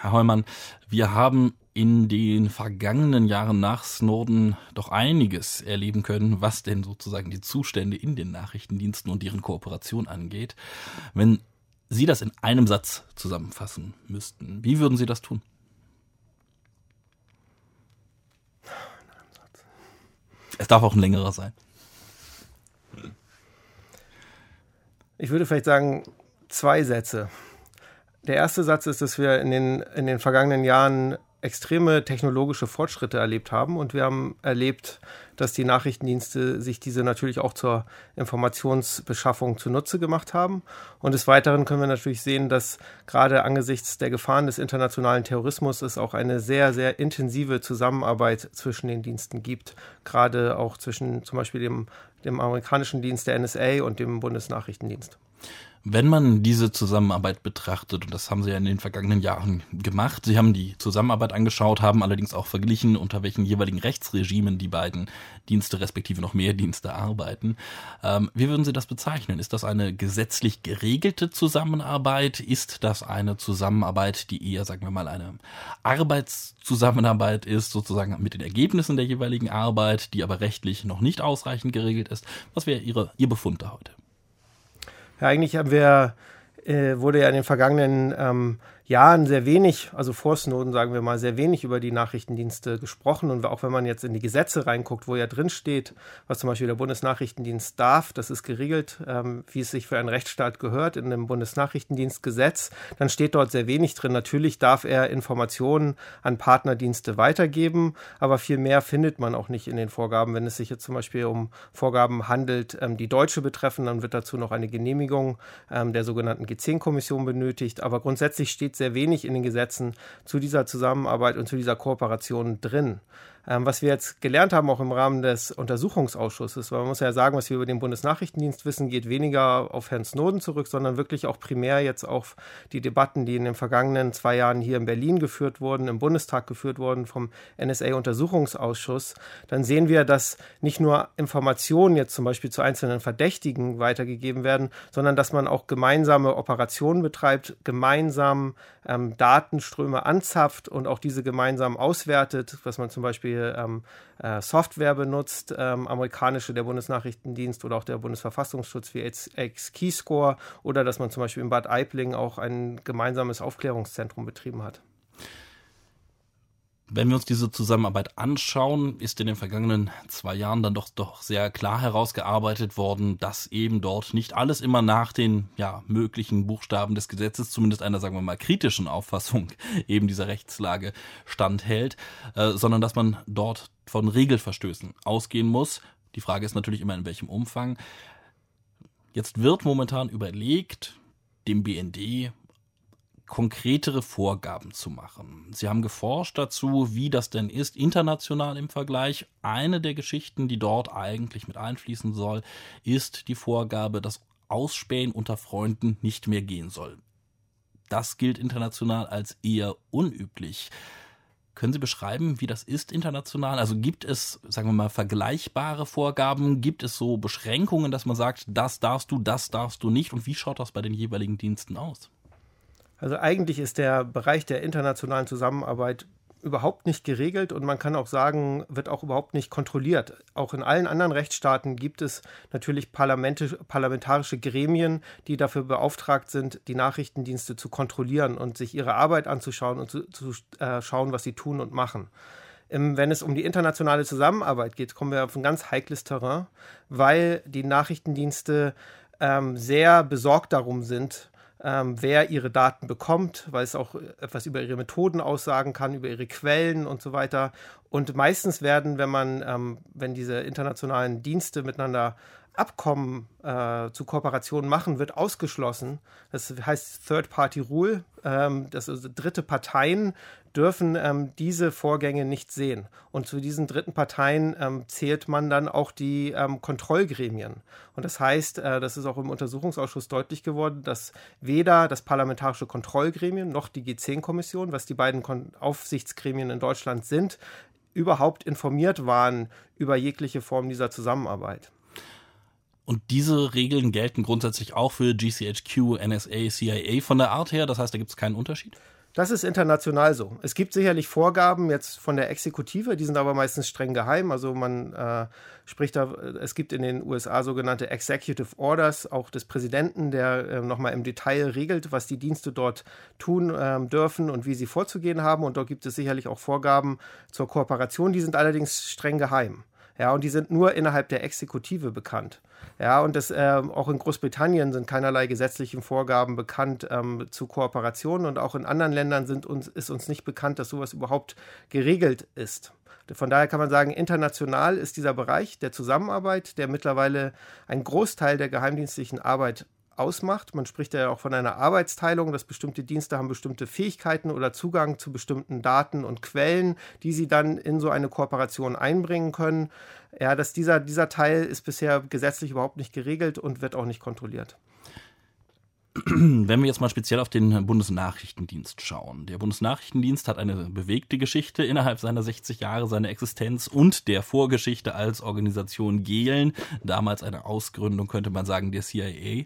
Herr Heumann, wir haben in den vergangenen Jahren nach Snowden doch einiges erleben können, was denn sozusagen die Zustände in den Nachrichtendiensten und deren Kooperation angeht. Wenn Sie das in einem Satz zusammenfassen müssten, wie würden Sie das tun? In einem Satz. Es darf auch ein längerer sein. Ich würde vielleicht sagen, 2 Sätze. Der erste Satz ist, dass wir in den vergangenen Jahren extreme technologische Fortschritte erlebt haben und wir haben erlebt, dass die Nachrichtendienste sich diese natürlich auch zur Informationsbeschaffung zunutze gemacht haben. Und des Weiteren können wir natürlich sehen, dass gerade angesichts der Gefahren des internationalen Terrorismus es auch eine sehr, sehr intensive Zusammenarbeit zwischen den Diensten gibt, gerade auch zwischen zum Beispiel dem amerikanischen Dienst der NSA und dem Bundesnachrichtendienst. Wenn man diese Zusammenarbeit betrachtet, und das haben Sie ja in den vergangenen Jahren gemacht, Sie haben die Zusammenarbeit angeschaut, haben allerdings auch verglichen, unter welchen jeweiligen Rechtsregimen die beiden Dienste, respektive noch mehr Dienste arbeiten. Wie würden Sie das bezeichnen? Ist das eine gesetzlich geregelte Zusammenarbeit? Ist das eine Zusammenarbeit, die eher, sagen wir mal, eine Arbeitszusammenarbeit ist, sozusagen mit den Ergebnissen der jeweiligen Arbeit, die aber rechtlich noch nicht ausreichend geregelt ist? Was wäre Ihr Befund da heute? Ja, eigentlich wurde ja in den vergangenen Jahren sehr wenig, also vor Snowden sagen wir mal, sehr wenig über die Nachrichtendienste gesprochen. Und auch wenn man jetzt in die Gesetze reinguckt, wo ja drin steht, was zum Beispiel der Bundesnachrichtendienst darf, das ist geregelt, wie es sich für einen Rechtsstaat gehört, in dem Bundesnachrichtendienstgesetz, dann steht dort sehr wenig drin. Natürlich darf er Informationen an Partnerdienste weitergeben, aber viel mehr findet man auch nicht in den Vorgaben. Wenn es sich jetzt zum Beispiel um Vorgaben handelt, die Deutsche betreffen, dann wird dazu noch eine Genehmigung der sogenannten G10-Kommission benötigt. Aber grundsätzlich steht sehr wenig in den Gesetzen zu dieser Zusammenarbeit und zu dieser Kooperation drin. Was wir jetzt gelernt haben, auch im Rahmen des Untersuchungsausschusses, weil man muss ja sagen, was wir über den Bundesnachrichtendienst wissen, geht weniger auf Herrn Snowden zurück, sondern wirklich auch primär jetzt auf die Debatten, die in den vergangenen 2 Jahren hier in Berlin geführt wurden, im Bundestag geführt wurden vom NSA-Untersuchungsausschuss. Dann sehen wir, dass nicht nur Informationen jetzt zum Beispiel zu einzelnen Verdächtigen weitergegeben werden, sondern dass man auch gemeinsame Operationen betreibt, gemeinsam Datenströme anzapft und auch diese gemeinsam auswertet, was man zum Beispiel Software benutzt, amerikanische, der Bundesnachrichtendienst oder auch der Bundesverfassungsschutz wie X-Keyscore oder dass man zum Beispiel in Bad Aibling auch ein gemeinsames Aufklärungszentrum betrieben hat. Wenn wir uns diese Zusammenarbeit anschauen, ist in den vergangenen 2 Jahren dann doch sehr klar herausgearbeitet worden, dass eben dort nicht alles immer nach den möglichen Buchstaben des Gesetzes, zumindest einer, sagen wir mal, kritischen Auffassung eben dieser Rechtslage standhält, sondern dass man dort von Regelverstößen ausgehen muss. Die Frage ist natürlich immer, in welchem Umfang. Jetzt wird momentan überlegt, dem BND konkretere Vorgaben zu machen. Sie haben geforscht dazu, wie das denn ist, international im Vergleich. Eine der Geschichten, die dort eigentlich mit einfließen soll, ist die Vorgabe, dass Ausspähen unter Freunden nicht mehr gehen soll. Das gilt international als eher unüblich. Können Sie beschreiben, wie das ist international? Also gibt es, sagen wir mal, vergleichbare Vorgaben? Gibt es so Beschränkungen, dass man sagt, das darfst du nicht? Und wie schaut das bei den jeweiligen Diensten aus? Also eigentlich ist der Bereich der internationalen Zusammenarbeit überhaupt nicht geregelt und man kann auch sagen, wird auch überhaupt nicht kontrolliert. Auch in allen anderen Rechtsstaaten gibt es natürlich parlamentarische Gremien, die dafür beauftragt sind, die Nachrichtendienste zu kontrollieren und sich ihre Arbeit anzuschauen und zu schauen, was sie tun und machen. Wenn es um die internationale Zusammenarbeit geht, kommen wir auf ein ganz heikles Terrain, weil die Nachrichtendienste sehr besorgt darum sind, wer ihre Daten bekommt, weil es auch etwas über ihre Methoden aussagen kann, über ihre Quellen und so weiter. Und meistens werden, wenn diese internationalen Dienste miteinander Abkommen zu Kooperationen machen, wird ausgeschlossen. Das heißt Third-Party-Rule. Also dritte Parteien dürfen diese Vorgänge nicht sehen. Und zu diesen dritten Parteien zählt man dann auch die Kontrollgremien. Und das heißt, das ist auch im Untersuchungsausschuss deutlich geworden, dass weder das Parlamentarische Kontrollgremium noch die G10-Kommission, was die beiden Aufsichtsgremien in Deutschland sind, überhaupt informiert waren über jegliche Form dieser Zusammenarbeit. Und diese Regeln gelten grundsätzlich auch für GCHQ, NSA, CIA von der Art her? Das heißt, da gibt es keinen Unterschied? Das ist international so. Es gibt sicherlich Vorgaben jetzt von der Exekutive, die sind aber meistens streng geheim. Also man spricht da, es gibt in den USA sogenannte Executive Orders, auch des Präsidenten, der nochmal im Detail regelt, was die Dienste dort tun dürfen und wie sie vorzugehen haben. Und dort gibt es sicherlich auch Vorgaben zur Kooperation, die sind allerdings streng geheim. Ja, und die sind nur innerhalb der Exekutive bekannt. Ja, und auch in Großbritannien sind keinerlei gesetzlichen Vorgaben bekannt zu Kooperationen und auch in anderen Ländern ist uns nicht bekannt, dass sowas überhaupt geregelt ist. Von daher kann man sagen, international ist dieser Bereich der Zusammenarbeit, der mittlerweile einen Großteil der geheimdienstlichen Arbeit ausmacht. Man spricht ja auch von einer Arbeitsteilung, dass bestimmte Dienste haben bestimmte Fähigkeiten oder Zugang zu bestimmten Daten und Quellen, die sie dann in so eine Kooperation einbringen können. Ja, dass dieser Teil ist bisher gesetzlich überhaupt nicht geregelt und wird auch nicht kontrolliert. Wenn wir jetzt mal speziell auf den Bundesnachrichtendienst schauen. Der Bundesnachrichtendienst hat eine bewegte Geschichte innerhalb seiner 60 Jahre seiner Existenz und der Vorgeschichte als Organisation Gehlen, damals eine Ausgründung, könnte man sagen, der CIA.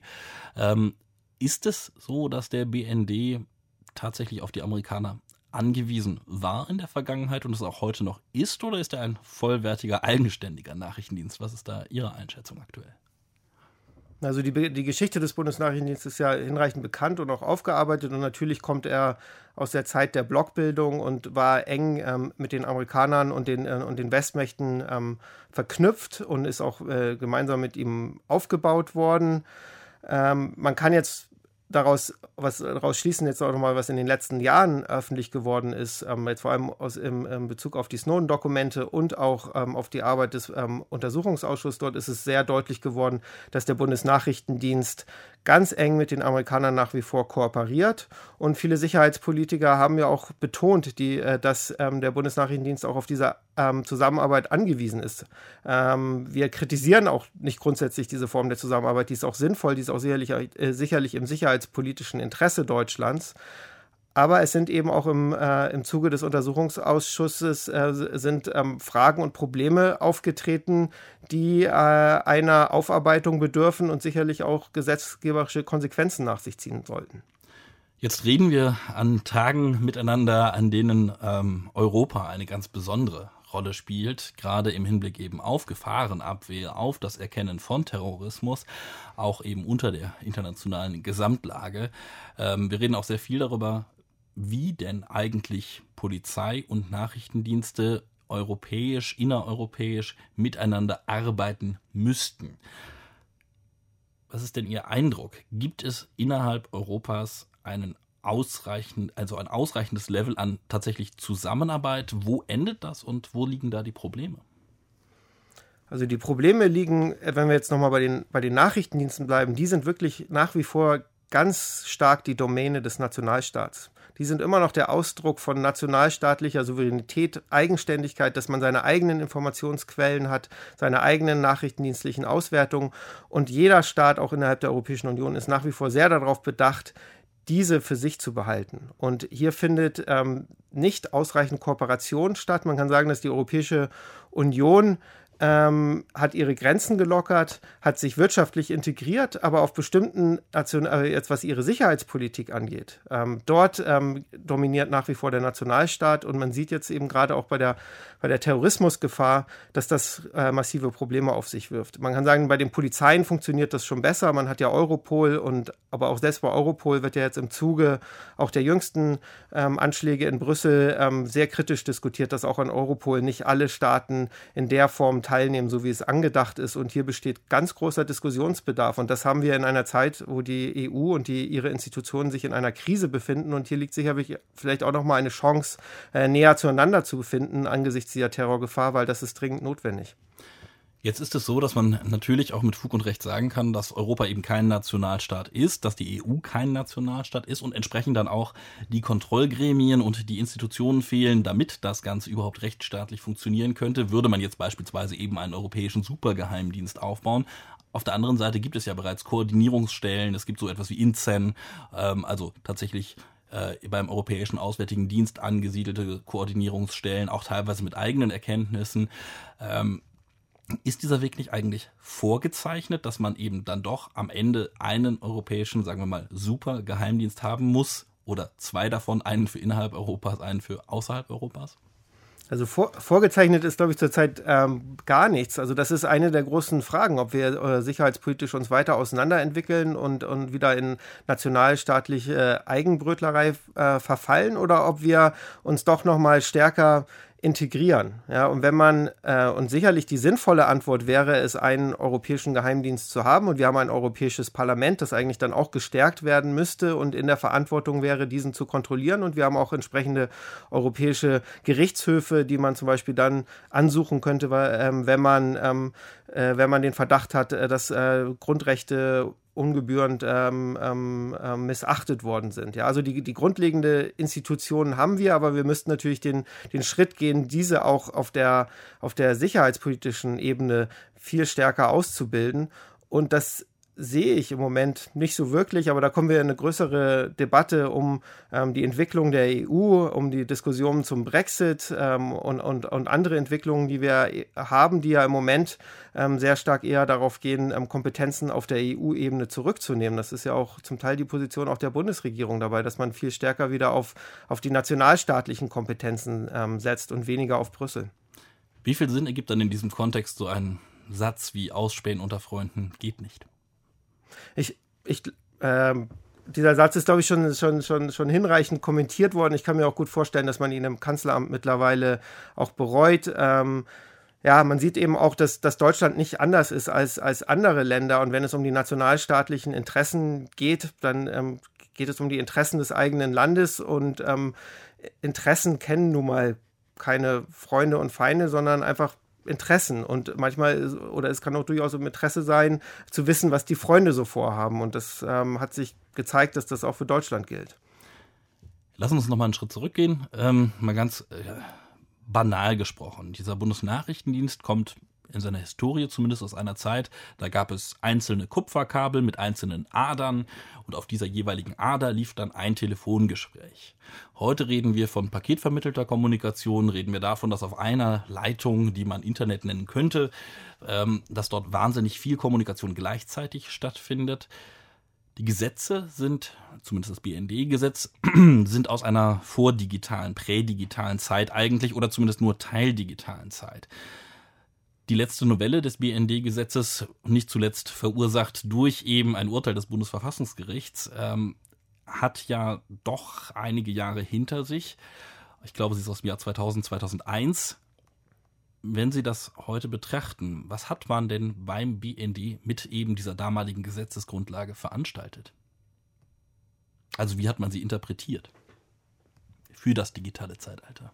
Ist es so, dass der BND tatsächlich auf die Amerikaner angewiesen war in der Vergangenheit und es auch heute noch ist, oder ist er ein vollwertiger, eigenständiger Nachrichtendienst? Was ist da Ihre Einschätzung aktuell? Also die Geschichte des Bundesnachrichtendienstes ist ja hinreichend bekannt und auch aufgearbeitet und natürlich kommt er aus der Zeit der Blockbildung und war eng mit den Amerikanern und den Westmächten verknüpft und ist auch gemeinsam mit ihm aufgebaut worden. Man kann jetzt daraus schließen, jetzt auch nochmal, was in den letzten Jahren öffentlich geworden ist, jetzt vor allem im Bezug auf die Snowden-Dokumente und auch auf die Arbeit des Untersuchungsausschusses. Dort ist es sehr deutlich geworden, dass der Bundesnachrichtendienst ganz eng mit den Amerikanern nach wie vor kooperiert. Und viele Sicherheitspolitiker haben ja auch betont, dass der Bundesnachrichtendienst auch auf diese Zusammenarbeit angewiesen ist. Wir kritisieren auch nicht grundsätzlich diese Form der Zusammenarbeit, die ist auch sinnvoll, die ist auch sicherlich im sicherheitspolitischen Interesse Deutschlands. Aber es sind eben auch im Zuge des Untersuchungsausschusses sind Fragen und Probleme aufgetreten, die einer Aufarbeitung bedürfen und sicherlich auch gesetzgeberische Konsequenzen nach sich ziehen sollten. Jetzt reden wir an Tagen miteinander, an denen Europa eine ganz besondere Rolle spielt, gerade im Hinblick eben auf Gefahrenabwehr, auf das Erkennen von Terrorismus, auch eben unter der internationalen Gesamtlage. Wir reden auch sehr viel darüber, wie denn eigentlich Polizei und Nachrichtendienste europäisch, innereuropäisch miteinander arbeiten müssten. Was ist denn Ihr Eindruck? Gibt es innerhalb Europas ein ausreichendes Level an tatsächlich Zusammenarbeit? Wo endet das und wo liegen da die Probleme? Also die Probleme liegen, wenn wir jetzt nochmal bei den Nachrichtendiensten bleiben, die sind wirklich nach wie vor ganz stark die Domäne des Nationalstaats. Die sind immer noch der Ausdruck von nationalstaatlicher Souveränität, Eigenständigkeit, dass man seine eigenen Informationsquellen hat, seine eigenen nachrichtendienstlichen Auswertungen. Und jeder Staat, auch innerhalb der Europäischen Union, ist nach wie vor sehr darauf bedacht, diese für sich zu behalten. Und hier findet nicht ausreichend Kooperation statt. Man kann sagen, dass die Europäische Union hat ihre Grenzen gelockert, hat sich wirtschaftlich integriert, aber auf bestimmten jetzt was ihre Sicherheitspolitik angeht. Dort dominiert nach wie vor der Nationalstaat und man sieht jetzt eben gerade auch bei der Terrorismusgefahr, dass das massive Probleme auf sich wirft. Man kann sagen, bei den Polizeien funktioniert das schon besser. Man hat ja Europol aber auch selbst bei Europol wird ja jetzt im Zuge auch der jüngsten Anschläge in Brüssel sehr kritisch diskutiert, dass auch an Europol nicht alle Staaten in der Form teilnehmen, so wie es angedacht ist. Und hier besteht ganz großer Diskussionsbedarf. Und das haben wir in einer Zeit, wo die EU und ihre Institutionen sich in einer Krise befinden. Und hier liegt sicherlich vielleicht auch nochmal eine Chance, näher zueinander zu befinden angesichts dieser Terrorgefahr, weil das ist dringend notwendig. Jetzt ist es so, dass man natürlich auch mit Fug und Recht sagen kann, dass Europa eben kein Nationalstaat ist, dass die EU kein Nationalstaat ist und entsprechend dann auch die Kontrollgremien und die Institutionen fehlen, damit das Ganze überhaupt rechtsstaatlich funktionieren könnte, würde man jetzt beispielsweise eben einen europäischen Supergeheimdienst aufbauen. Auf der anderen Seite gibt es ja bereits Koordinierungsstellen, es gibt so etwas wie INCEN, also tatsächlich beim Europäischen Auswärtigen Dienst angesiedelte Koordinierungsstellen, auch teilweise mit eigenen Erkenntnissen. Ist dieser Weg nicht eigentlich vorgezeichnet, dass man eben dann doch am Ende einen europäischen, sagen wir mal, Supergeheimdienst haben muss oder 2 davon, einen für innerhalb Europas, einen für außerhalb Europas? Also vorgezeichnet ist, glaube ich, zurzeit gar nichts. Also das ist eine der großen Fragen, ob wir sicherheitspolitisch uns weiter auseinanderentwickeln und wieder in nationalstaatliche Eigenbrötlerei verfallen oder ob wir uns doch noch mal stärker integrieren. Ja, und wenn man, und sicherlich die sinnvolle Antwort wäre es, einen europäischen Geheimdienst zu haben, und wir haben ein europäisches Parlament, das eigentlich dann auch gestärkt werden müsste und in der Verantwortung wäre, diesen zu kontrolliellen, und wir haben auch entsprechende europäische Gerichtshöfe, die man zum Beispiel dann ansuchen könnte, wenn man den Verdacht hat, dass Grundrechte ungebührend missachtet worden sind. Ja, also die grundlegende Institutionen haben wir, aber wir müssten natürlich den Schritt gehen, diese auch auf der sicherheitspolitischen Ebene viel stärker auszubilden. Und das sehe ich im Moment nicht so wirklich, aber da kommen wir in eine größere Debatte um die Entwicklung der EU, um die Diskussionen zum Brexit und andere Entwicklungen, die wir haben, die ja im Moment sehr stark eher darauf gehen, Kompetenzen auf der EU-Ebene zurückzunehmen. Das ist ja auch zum Teil die Position auch der Bundesregierung dabei, dass man viel stärker wieder auf die nationalstaatlichen Kompetenzen setzt und weniger auf Brüssel. Wie viel Sinn ergibt dann in diesem Kontext so ein Satz wie Ausspähen unter Freunden geht nicht? Dieser Satz ist, glaube ich, schon hinreichend kommentiert worden. Ich kann mir auch gut vorstellen, dass man ihn im Kanzleramt mittlerweile auch bereut. Man sieht eben auch, dass Deutschland nicht anders ist als andere Länder. Und wenn es um die nationalstaatlichen Interessen geht, dann geht es um die Interessen des eigenen Landes. Und Interessen kennen nun mal keine Freunde und Feinde, sondern einfach Interessen, und manchmal, oder es kann auch durchaus im Interesse sein, zu wissen, was die Freunde so vorhaben, und das hat sich gezeigt, dass das auch für Deutschland gilt. Lass uns noch mal einen Schritt zurückgehen, mal ganz banal gesprochen. Dieser Bundesnachrichtendienst kommt in seiner Historie zumindest aus einer Zeit, da gab es einzelne Kupferkabel mit einzelnen Adern, und auf dieser jeweiligen Ader lief dann ein Telefongespräch. Heute reden wir von paketvermittelter Kommunikation, reden wir davon, dass auf einer Leitung, die man Internet nennen könnte, dass dort wahnsinnig viel Kommunikation gleichzeitig stattfindet. Die Gesetze sind, zumindest das BND-Gesetz, sind aus einer vordigitalen, prädigitalen Zeit eigentlich, oder zumindest nur teildigitalen Zeit. Die letzte Novelle des BND-Gesetzes, nicht zuletzt verursacht durch eben ein Urteil des Bundesverfassungsgerichts, hat ja doch einige Jahre hinter sich. Ich glaube, sie ist aus dem Jahr 2000, 2001. Wenn Sie das heute betrachten, was hat man denn beim BND mit eben dieser damaligen Gesetzesgrundlage veranstaltet? Also wie hat man sie interpretiert für das digitale Zeitalter?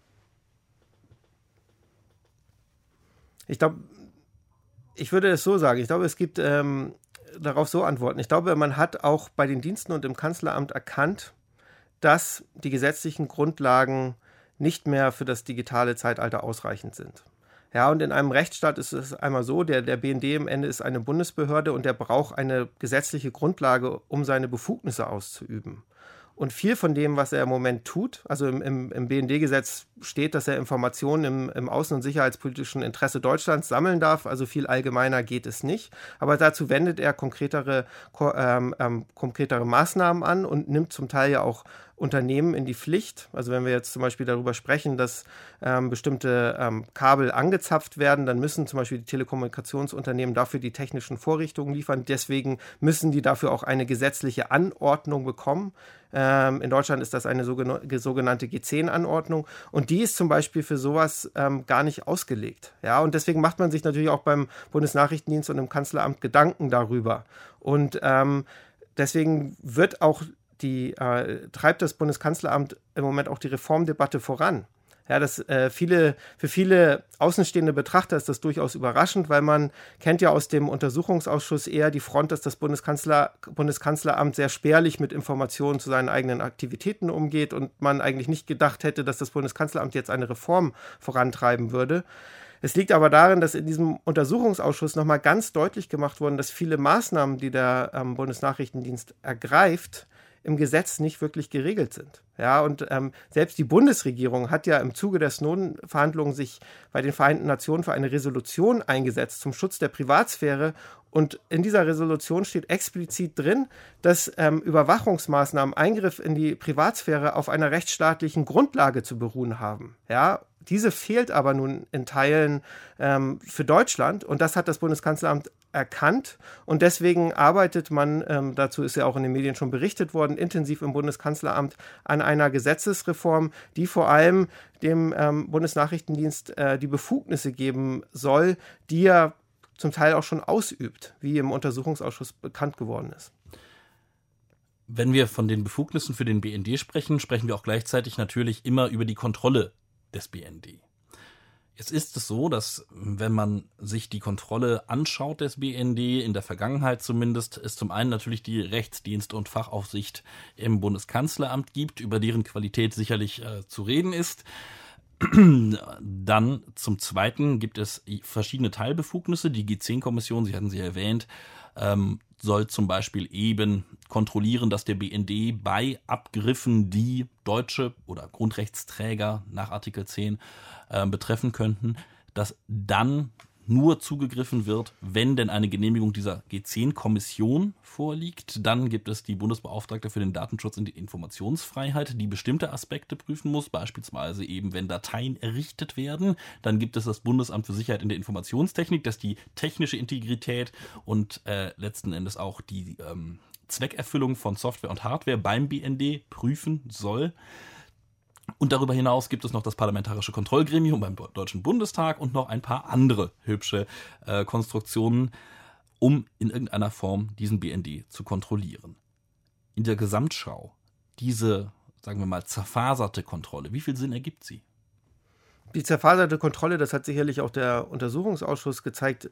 Ich glaube, ich würde es so sagen. Ich glaube, es gibt darauf so Antworten. Ich glaube, man hat auch bei den Diensten und im Kanzleramt erkannt, dass die gesetzlichen Grundlagen nicht mehr für das digitale Zeitalter ausreichend sind. Ja, und in einem Rechtsstaat ist es einmal so, der BND im Ende ist eine Bundesbehörde, und der braucht eine gesetzliche Grundlage, um seine Befugnisse auszuüben. Und viel von dem, was er im Moment tut, also im BND-Gesetz steht, dass er Informationen im außen- und sicherheitspolitischen Interesse Deutschlands sammeln darf. Also viel allgemeiner geht es nicht. Aber dazu wendet er konkretere Maßnahmen an und nimmt zum Teil ja auch Unternehmen in die Pflicht. Also wenn wir jetzt zum Beispiel darüber sprechen, dass bestimmte Kabel angezapft werden, dann müssen zum Beispiel die Telekommunikationsunternehmen dafür die technischen Vorrichtungen liefern. Deswegen müssen die dafür auch eine gesetzliche Anordnung bekommen. In Deutschland ist das eine sogenannte G10-Anordnung, und die ist zum Beispiel für sowas gar nicht ausgelegt. Ja, und deswegen macht man sich natürlich auch beim Bundesnachrichtendienst und im Kanzleramt Gedanken darüber. Und deswegen wird auch treibt das Bundeskanzleramt im Moment auch die Reformdebatte voran. Ja, für viele außenstehende Betrachter ist das durchaus überraschend, weil man kennt ja aus dem Untersuchungsausschuss eher die Front, dass das Bundeskanzleramt sehr spärlich mit Informationen zu seinen eigenen Aktivitäten umgeht und man eigentlich nicht gedacht hätte, dass das Bundeskanzleramt jetzt eine Reform vorantreiben würde. Es liegt aber darin, dass in diesem Untersuchungsausschuss nochmal ganz deutlich gemacht wurden, dass viele Maßnahmen, die der Bundesnachrichtendienst ergreift, im Gesetz nicht wirklich geregelt sind. Ja, und selbst die Bundesregierung hat ja im Zuge der Snowden-Verhandlungen sich bei den Vereinten Nationen für eine Resolution eingesetzt zum Schutz der Privatsphäre. Und in dieser Resolution steht explizit drin, dass Überwachungsmaßnahmen, Eingriff in die Privatsphäre auf einer rechtsstaatlichen Grundlage zu beruhen haben. Ja, diese fehlt aber nun in Teilen für Deutschland, und das hat das Bundeskanzleramt erkannt, und deswegen arbeitet man, dazu ist ja auch in den Medien schon berichtet worden, intensiv im Bundeskanzleramt an einer Gesetzesreform, die vor allem dem Bundesnachrichtendienst die Befugnisse geben soll, die er zum Teil auch schon ausübt, wie im Untersuchungsausschuss bekannt geworden ist. Wenn wir von den Befugnissen für den BND sprechen, sprechen wir auch gleichzeitig natürlich immer über die Kontrolle des BND. Jetzt ist es so, dass wenn man sich die Kontrolle anschaut des BND, in der Vergangenheit zumindest, es zum einen natürlich die Rechtsdienst- und Fachaufsicht im Bundeskanzleramt gibt, über deren Qualität sicherlich zu reden ist. Dann zum Zweiten gibt es verschiedene Teilbefugnisse. Die G10-Kommission, Sie hatten sie erwähnt, soll zum Beispiel eben kontrollieren, dass der BND bei Abgriffen, die Deutsche oder Grundrechtsträger nach Artikel 10 betreffen könnten, dass dann nur zugegriffen wird, wenn denn eine Genehmigung dieser G10-Kommission vorliegt. Dann gibt es die Bundesbeauftragte für den Datenschutz und die Informationsfreiheit, die bestimmte Aspekte prüfen muss, beispielsweise eben, wenn Dateien errichtet werden. Dann gibt es das Bundesamt für Sicherheit in der Informationstechnik, das die technische Integrität und letzten Endes auch die Zweckerfüllung von Software und Hardware beim BND prüfen soll. Und darüber hinaus gibt es noch das Parlamentarische Kontrollgremium beim Deutschen Bundestag und noch ein paar andere hübsche Konstruktionen, um in irgendeiner Form diesen BND zu kontrollieren. In der Gesamtschau, diese, sagen wir mal, zerfaserte Kontrolle, wie viel Sinn ergibt sie? Die zerfaserte Kontrolle, das hat sicherlich auch der Untersuchungsausschuss gezeigt,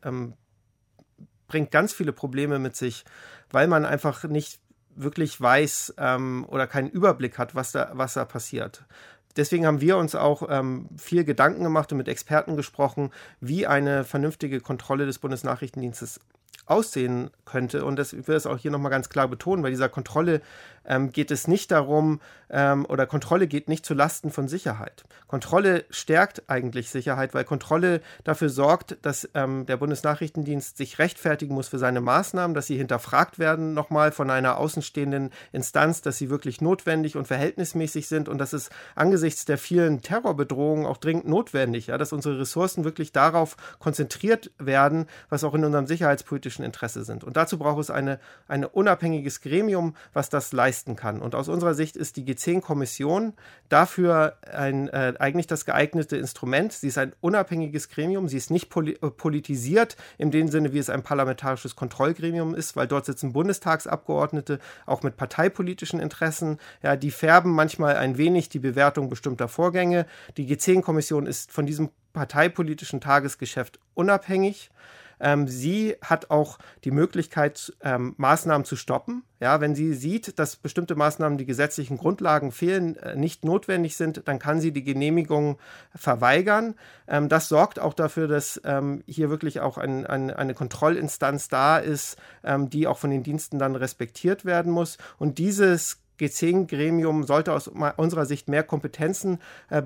bringt ganz viele Probleme mit sich, weil man einfach nicht wirklich weiß oder keinen Überblick hat, was da passiert. Deswegen haben wir uns auch viel Gedanken gemacht und mit Experten gesprochen, wie eine vernünftige Kontrolle des Bundesnachrichtendienstes aussehen könnte. Und das will es auch hier nochmal ganz klar betonen. Bei dieser Kontrolle geht es nicht darum, oder Kontrolle geht nicht zu Lasten von Sicherheit. Kontrolle stärkt eigentlich Sicherheit, weil Kontrolle dafür sorgt, dass der Bundesnachrichtendienst sich rechtfertigen muss für seine Maßnahmen, dass sie hinterfragt werden nochmal von einer außenstehenden Instanz, dass sie wirklich notwendig und verhältnismäßig sind, und das ist angesichts der vielen Terrorbedrohungen auch dringend notwendig, ja, dass unsere Ressourcen wirklich darauf konzentriert werden, was auch in unserem sicherheitspolitischen Interesse sind. Und dazu braucht es ein unabhängiges Gremium, was das leisten kann. Und aus unserer Sicht ist die G10-Kommission dafür eigentlich das geeignete Instrument. Sie ist ein unabhängiges Gremium, sie ist nicht politisiert in dem Sinne, wie es ein parlamentarisches Kontrollgremium ist, weil dort sitzen Bundestagsabgeordnete, auch mit parteipolitischen Interessen. Ja, die färben manchmal ein wenig die Bewertung bestimmter Vorgänge. Die G10-Kommission ist von diesem parteipolitischen Tagesgeschäft unabhängig. Sie hat auch die Möglichkeit, Maßnahmen zu stoppen. Ja, wenn sie sieht, dass bestimmte Maßnahmen, die gesetzlichen Grundlagen fehlen, nicht notwendig sind, dann kann sie die Genehmigung verweigern. Das sorgt auch dafür, dass hier wirklich auch eine Kontrollinstanz da ist, die auch von den Diensten dann respektiert werden muss. Und dieses G10-Gremium sollte aus unserer Sicht mehr Kompetenzen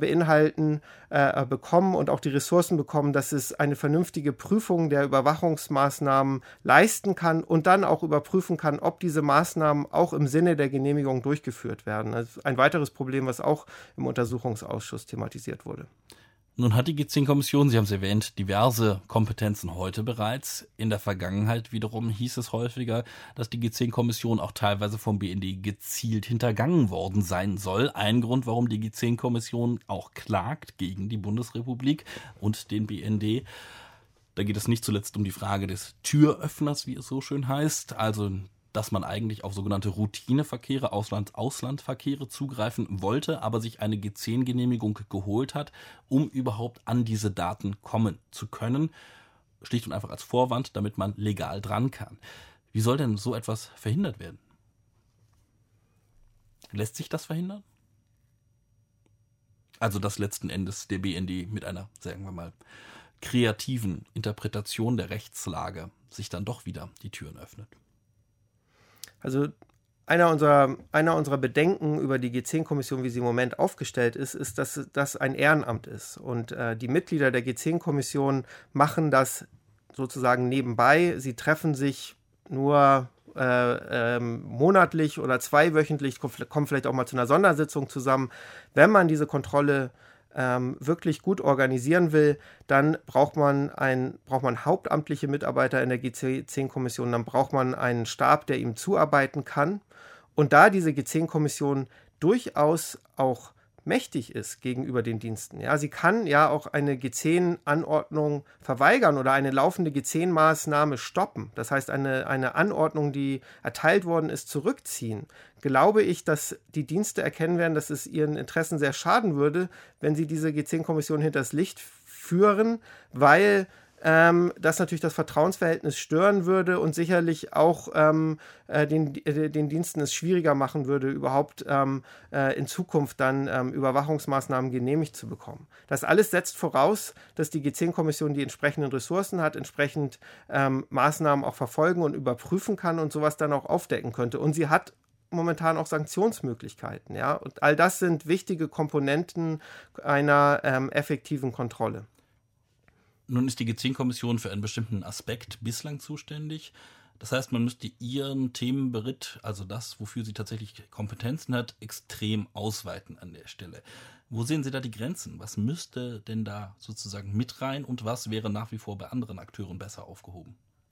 bekommen und auch die Ressourcen bekommen, dass es eine vernünftige Prüfung der Überwachungsmaßnahmen leisten kann und dann auch überprüfen kann, ob diese Maßnahmen auch im Sinne der Genehmigung durchgeführt werden. Das ist ein weiteres Problem, was auch im Untersuchungsausschuss thematisiert wurde. Nun hat die G10-Kommission, Sie haben es erwähnt, diverse Kompetenzen heute bereits. In der Vergangenheit wiederum hieß es häufiger, dass die G10-Kommission auch teilweise vom BND gezielt hintergangen worden sein soll. Ein Grund, warum die G10-Kommission auch klagt gegen die Bundesrepublik und den BND. Da geht es nicht zuletzt um die Frage des Türöffners, wie es so schön heißt, also dass man eigentlich auf sogenannte Routineverkehre, Ausland-Verkehre zugreifen wollte, aber sich eine G10-Genehmigung geholt hat, um überhaupt an diese Daten kommen zu können. Schlicht und einfach als Vorwand, damit man legal dran kann. Wie soll denn so etwas verhindert werden? Lässt sich das verhindern? Also dass letzten Endes der BND mit einer, sagen wir mal, kreativen Interpretation der Rechtslage sich dann doch wieder die Türen öffnet. Also einer unserer Bedenken über die G10-Kommission, wie sie im Moment aufgestellt ist, dass das ein Ehrenamt ist. Und die Mitglieder der G10-Kommission machen das sozusagen nebenbei. Sie treffen sich nur monatlich oder zweiwöchentlich, kommen vielleicht auch mal zu einer Sondersitzung zusammen. Wenn man diese Kontrolle wirklich gut organisieren will, dann braucht man hauptamtliche Mitarbeiter in der G10-Kommission, dann braucht man einen Stab, der ihm zuarbeiten kann. Und da diese G10-Kommission durchaus auch mächtig ist gegenüber den Diensten. Ja, sie kann ja auch eine G10-Anordnung verweigern oder eine laufende G10-Maßnahme stoppen. Das heißt, eine Anordnung, die erteilt worden ist, zurückziehen. Glaube ich, dass die Dienste erkennen werden, dass es ihren Interessen sehr schaden würde, wenn sie diese G10-Kommission hinters Licht führen, weil das natürlich das Vertrauensverhältnis stören würde und sicherlich auch den Diensten es schwieriger machen würde, überhaupt in Zukunft dann Überwachungsmaßnahmen genehmigt zu bekommen. Das alles setzt voraus, dass die G10-Kommission die entsprechenden Ressourcen hat, entsprechend Maßnahmen auch verfolgen und überprüfen kann und sowas dann auch aufdecken könnte. Und sie hat momentan auch Sanktionsmöglichkeiten. Ja? Und all das sind wichtige Komponenten einer effektiven Kontrolle. Nun ist die G10-Kommission für einen bestimmten Aspekt bislang zuständig. Das heißt, man müsste ihren Themenberitt, also das, wofür sie tatsächlich Kompetenzen hat, extrem ausweiten an der Stelle. Wo sehen Sie da die Grenzen? Was müsste denn da sozusagen mit rein und was wäre nach wie vor bei anderen Akteuren besser aufgehoben?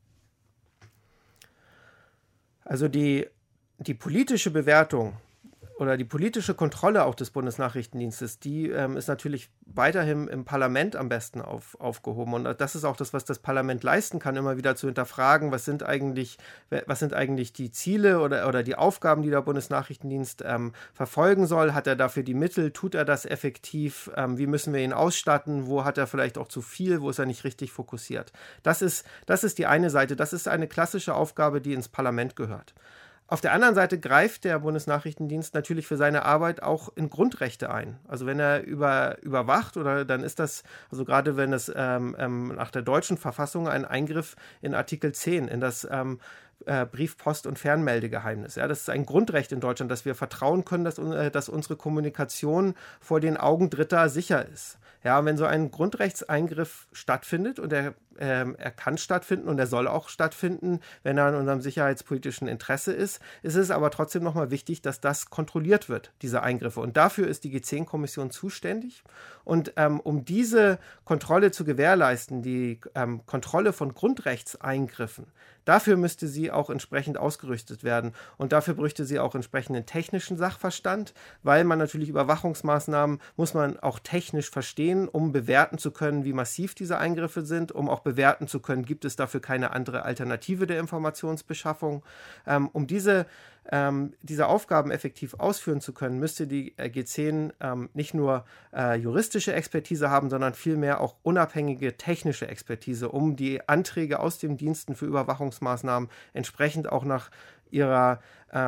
Also die politische Bewertung oder die politische Kontrolle auch des Bundesnachrichtendienstes, die ist natürlich weiterhin im Parlament am besten aufgehoben. Und das ist auch das, was das Parlament leisten kann, immer wieder zu hinterfragen, was sind eigentlich die Ziele oder die Aufgaben, die der Bundesnachrichtendienst verfolgen soll. Hat er dafür die Mittel? Tut er das effektiv? Wie müssen wir ihn ausstatten? Wo hat er vielleicht auch zu viel? Wo ist er nicht richtig fokussiert? Das ist die eine Seite. Das ist eine klassische Aufgabe, die ins Parlament gehört. Auf der anderen Seite greift der Bundesnachrichtendienst natürlich für seine Arbeit auch in Grundrechte ein. Also wenn er überwacht, oder dann ist das, also gerade wenn es nach der deutschen Verfassung ein Eingriff in Artikel 10, in das Brief-, Post- und Fernmeldegeheimnis. Ja, das ist ein Grundrecht in Deutschland, dass wir vertrauen können, dass unsere Kommunikation vor den Augen Dritter sicher ist. Ja, wenn so ein Grundrechtseingriff stattfindet und er kann stattfinden und er soll auch stattfinden, wenn er in unserem sicherheitspolitischen Interesse ist es aber trotzdem nochmal wichtig, dass das kontrolliert wird, diese Eingriffe. Und dafür ist die G10-Kommission zuständig. Und um diese Kontrolle zu gewährleisten, die Kontrolle von Grundrechtseingriffen, dafür müsste sie auch entsprechend ausgerüstet werden. Und dafür bräuchte sie auch entsprechenden technischen Sachverstand, weil man natürlich Überwachungsmaßnahmen muss man auch technisch verstehen, um bewerten zu können, wie massiv diese Eingriffe sind, um auch bewerten zu können, gibt es dafür keine andere Alternative der Informationsbeschaffung. Um diese Aufgaben effektiv ausführen zu können, müsste die G10 nicht nur juristische Expertise haben, sondern vielmehr auch unabhängige technische Expertise, um die Anträge aus den Diensten für Überwachungsmaßnahmen entsprechend auch nach ihrer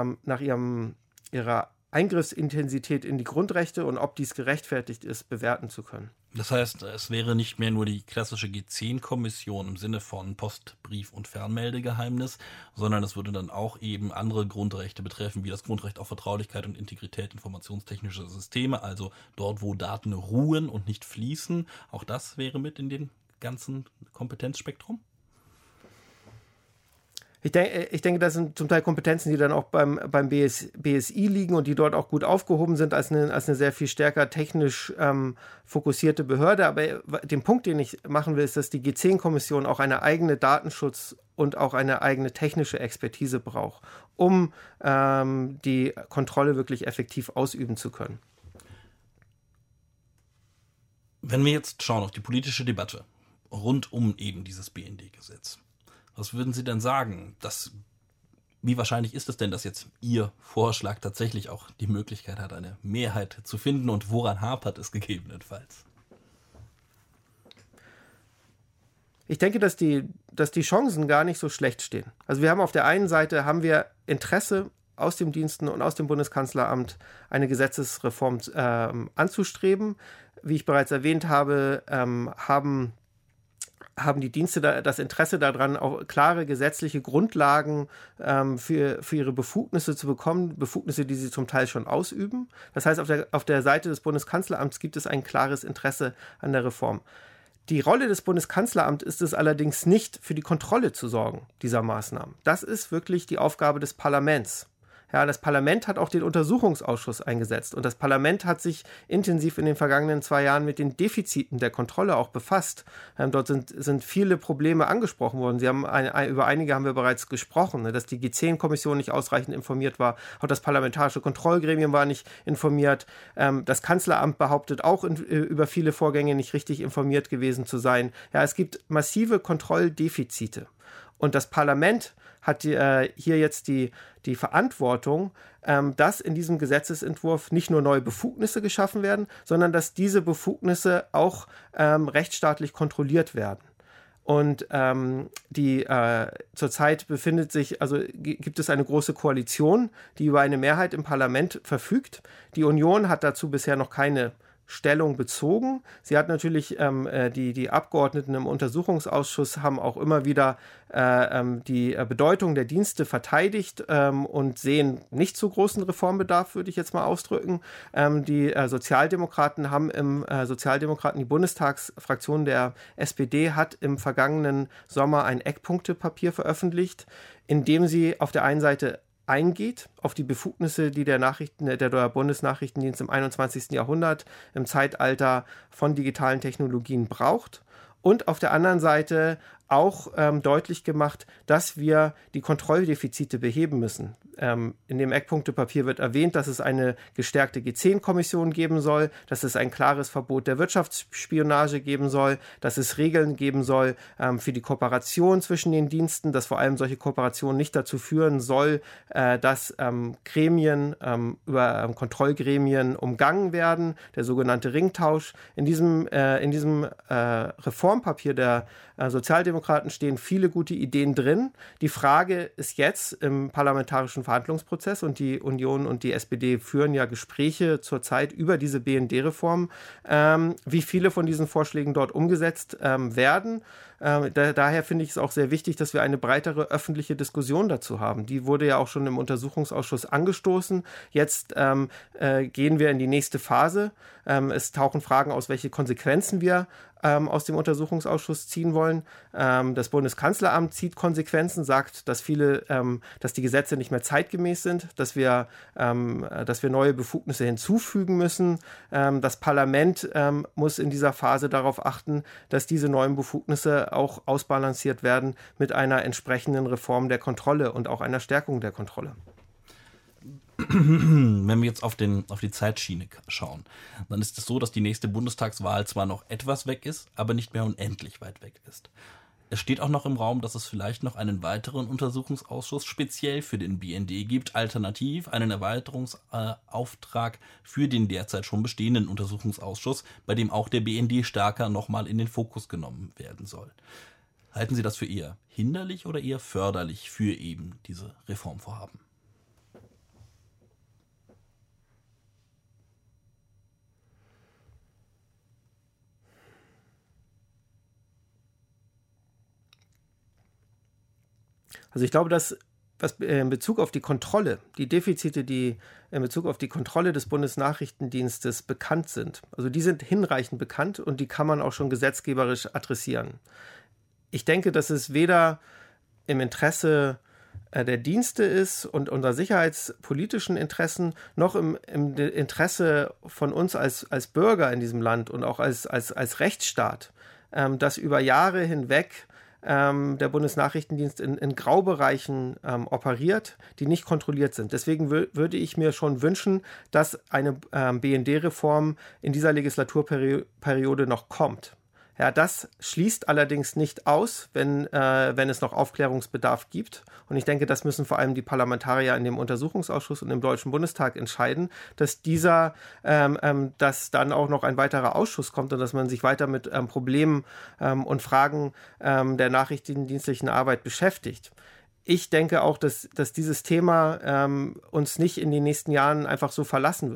Eingriffsintensität in die Grundrechte und ob dies gerechtfertigt ist, bewerten zu können. Das heißt, es wäre nicht mehr nur die klassische G10-Kommission im Sinne von Post-, Brief- und Fernmeldegeheimnis, sondern es würde dann auch eben andere Grundrechte betreffen, wie das Grundrecht auf Vertraulichkeit und Integrität informationstechnischer Systeme, also dort, wo Daten ruhen und nicht fließen. Auch das wäre mit in den ganzen Kompetenzspektrum? Ich denke, das sind zum Teil Kompetenzen, die dann auch beim BSI liegen und die dort auch gut aufgehoben sind als eine sehr viel stärker technisch fokussierte Behörde. Aber den Punkt, den ich machen will, ist, dass die G10-Kommission auch eine eigene Datenschutz- und auch eine eigene technische Expertise braucht, um die Kontrolle wirklich effektiv ausüben zu können. Wenn wir jetzt schauen auf die politische Debatte rund um eben dieses BND-Gesetz, was würden Sie denn sagen? Wie wahrscheinlich ist es denn, dass jetzt Ihr Vorschlag tatsächlich auch die Möglichkeit hat, eine Mehrheit zu finden und woran hapert es gegebenenfalls? Ich denke, dass die Chancen gar nicht so schlecht stehen. Also wir haben auf der einen Seite Interesse aus dem Diensten und aus dem Bundeskanzleramt eine Gesetzesreform anzustreben. Wie ich bereits erwähnt habe, haben haben die Dienste das Interesse daran, auch klare gesetzliche Grundlagen für ihre Befugnisse zu bekommen, Befugnisse, die sie zum Teil schon ausüben. Das heißt, auf der Seite des Bundeskanzleramts gibt es ein klares Interesse an der Reform. Die Rolle des Bundeskanzleramts ist es allerdings nicht, für die Kontrolle zu sorgen dieser Maßnahmen. Das ist wirklich die Aufgabe des Parlaments. Ja, das Parlament hat auch den Untersuchungsausschuss eingesetzt und das Parlament hat sich intensiv in den vergangenen 2 Jahren mit den Defiziten der Kontrolle auch befasst. Dort sind viele Probleme angesprochen worden. Über einige haben wir bereits gesprochen, dass die G10-Kommission nicht ausreichend informiert war, auch das Parlamentarische Kontrollgremium war nicht informiert. Das Kanzleramt behauptet auch über viele Vorgänge nicht richtig informiert gewesen zu sein. Ja, es gibt massive Kontrolldefizite. Und das Parlament hat hier jetzt die Verantwortung, dass in diesem Gesetzesentwurf nicht nur neue Befugnisse geschaffen werden, sondern dass diese Befugnisse auch rechtsstaatlich kontrolliert werden. Und zurzeit gibt es eine große Koalition, die über eine Mehrheit im Parlament verfügt. Die Union hat dazu bisher noch keine Stellung bezogen. Sie hat natürlich, die Abgeordneten im Untersuchungsausschuss haben auch immer wieder die Bedeutung der Dienste verteidigt und sehen nicht so großen Reformbedarf, würde ich jetzt mal ausdrücken. Die Sozialdemokraten die Bundestagsfraktion der SPD hat im vergangenen Sommer ein Eckpunktepapier veröffentlicht, in dem sie auf der einen Seite eingeht auf die Befugnisse, die der Bundesnachrichtendienst im 21. Jahrhundert im Zeitalter von digitalen Technologien braucht und auf der anderen Seite auch deutlich gemacht, dass wir die Kontrolldefizite beheben müssen. In dem Eckpunktepapier wird erwähnt, dass es eine gestärkte G10-Kommission geben soll, dass es ein klares Verbot der Wirtschaftsspionage geben soll, dass es Regeln geben soll für die Kooperation zwischen den Diensten, dass vor allem solche Kooperationen nicht dazu führen soll, dass Kontrollgremien umgangen werden, der sogenannte Ringtausch. In diesem Reformpapier der Sozialdemokraten stehen viele gute Ideen drin. Die Frage ist jetzt im parlamentarischen Verhandlungsprozess, und die Union und die SPD führen ja Gespräche zurzeit über diese BND-Reform, wie viele von diesen Vorschlägen dort umgesetzt werden. Daher finde ich es auch sehr wichtig, dass wir eine breitere öffentliche Diskussion dazu haben. Die wurde ja auch schon im Untersuchungsausschuss angestoßen. Jetzt gehen wir in die nächste Phase. Es tauchen Fragen aus, welche Konsequenzen wir aus dem Untersuchungsausschuss ziehen wollen. Das Bundeskanzleramt zieht Konsequenzen, sagt, dass die Gesetze nicht mehr zeitgemäß sind, dass wir neue Befugnisse hinzufügen müssen. Das Parlament muss in dieser Phase darauf achten, dass diese neuen Befugnisse auch ausbalanciert werden mit einer entsprechenden Reform der Kontrolle und auch einer Stärkung der Kontrolle. Wenn wir jetzt auf die Zeitschiene schauen, dann ist es so, dass die nächste Bundestagswahl zwar noch etwas weg ist, aber nicht mehr unendlich weit weg ist. Es steht auch noch im Raum, dass es vielleicht noch einen weiteren Untersuchungsausschuss speziell für den BND gibt, alternativ einen Erweiterungsauftrag für den derzeit schon bestehenden Untersuchungsausschuss, bei dem auch der BND stärker nochmal in den Fokus genommen werden soll. Halten Sie das für eher hinderlich oder eher förderlich für eben diese Reformvorhaben? Also ich glaube, dass in Bezug auf die Kontrolle, die Defizite, die in Bezug auf die Kontrolle des Bundesnachrichtendienstes bekannt sind, also die sind hinreichend bekannt und die kann man auch schon gesetzgeberisch adressieren. Ich denke, dass es weder im Interesse der Dienste ist und unserer sicherheitspolitischen Interessen, noch im Interesse von uns als Bürger in diesem Land und auch als Rechtsstaat, dass über Jahre hinweg der Bundesnachrichtendienst in Graubereichen operiert, die nicht kontrolliert sind. Deswegen würde ich mir schon wünschen, dass eine BND-Reform in dieser Legislaturperiode noch kommt. Ja, das schließt allerdings nicht aus, wenn es noch Aufklärungsbedarf gibt. Und ich denke, das müssen vor allem die Parlamentarier in dem Untersuchungsausschuss und im Deutschen Bundestag entscheiden, dass dass dann auch noch ein weiterer Ausschuss kommt und dass man sich weiter mit Problemen und Fragen der nachrichtendienstlichen Arbeit beschäftigt. Ich denke auch, dass dieses Thema uns nicht in den nächsten Jahren einfach so verlassen wird.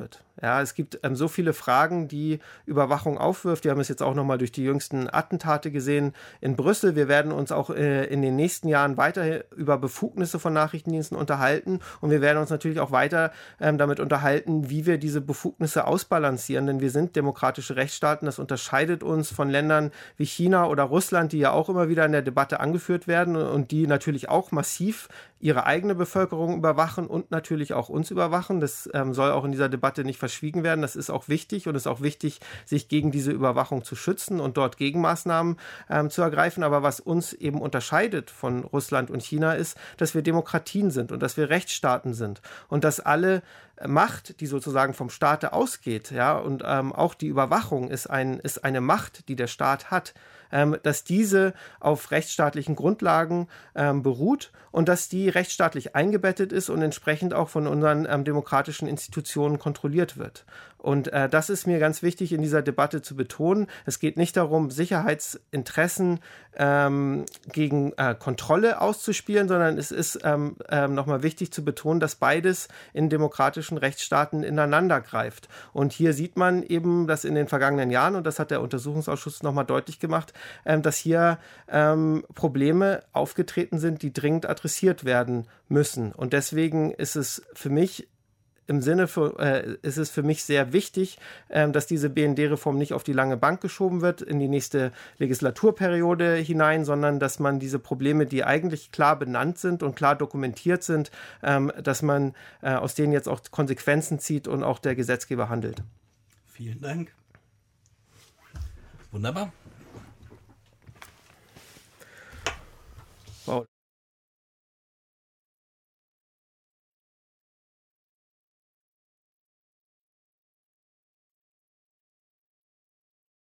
Ja, es gibt so viele Fragen, die Überwachung aufwirft. Wir haben es jetzt auch nochmal durch die jüngsten Attentate gesehen in Brüssel. Wir werden uns auch in den nächsten Jahren weiter über Befugnisse von Nachrichtendiensten unterhalten. Und wir werden uns natürlich auch weiter damit unterhalten, wie wir diese Befugnisse ausbalancieren. Denn wir sind demokratische Rechtsstaaten. Das unterscheidet uns von Ländern wie China oder Russland, die ja auch immer wieder in der Debatte angeführt werden und die natürlich auch massiv ihre eigene Bevölkerung überwachen und natürlich auch uns überwachen. Das soll auch in dieser Debatte nicht verschwiegen werden. Das ist auch wichtig und es ist auch wichtig, sich gegen diese Überwachung zu schützen und dort Gegenmaßnahmen zu ergreifen. Aber was uns eben unterscheidet von Russland und China ist, dass wir Demokratien sind und dass wir Rechtsstaaten sind und dass alle Macht, die sozusagen vom Staate ausgeht, ja, und auch die Überwachung ist eine Macht, die der Staat hat, dass diese auf rechtsstaatlichen Grundlagen beruht und dass die rechtsstaatlich eingebettet ist und entsprechend auch von unseren demokratischen Institutionen kontrolliert wird. Und das ist mir ganz wichtig in dieser Debatte zu betonen. Es geht nicht darum, Sicherheitsinteressen gegen Kontrolle auszuspielen, sondern es ist nochmal wichtig zu betonen, dass beides in demokratischen Rechtsstaaten ineinander greift. Und hier sieht man eben, dass in den vergangenen Jahren, und das hat der Untersuchungsausschuss nochmal deutlich gemacht, dass hier Probleme aufgetreten sind, die dringend adressiert werden müssen. Und deswegen ist es für mich ist es für mich sehr wichtig, dass diese BND-Reform nicht auf die lange Bank geschoben wird, in die nächste Legislaturperiode hinein, sondern dass man diese Probleme, die eigentlich klar benannt sind und klar dokumentiert sind, dass man aus denen jetzt auch Konsequenzen zieht und auch der Gesetzgeber handelt. Vielen Dank. Wunderbar.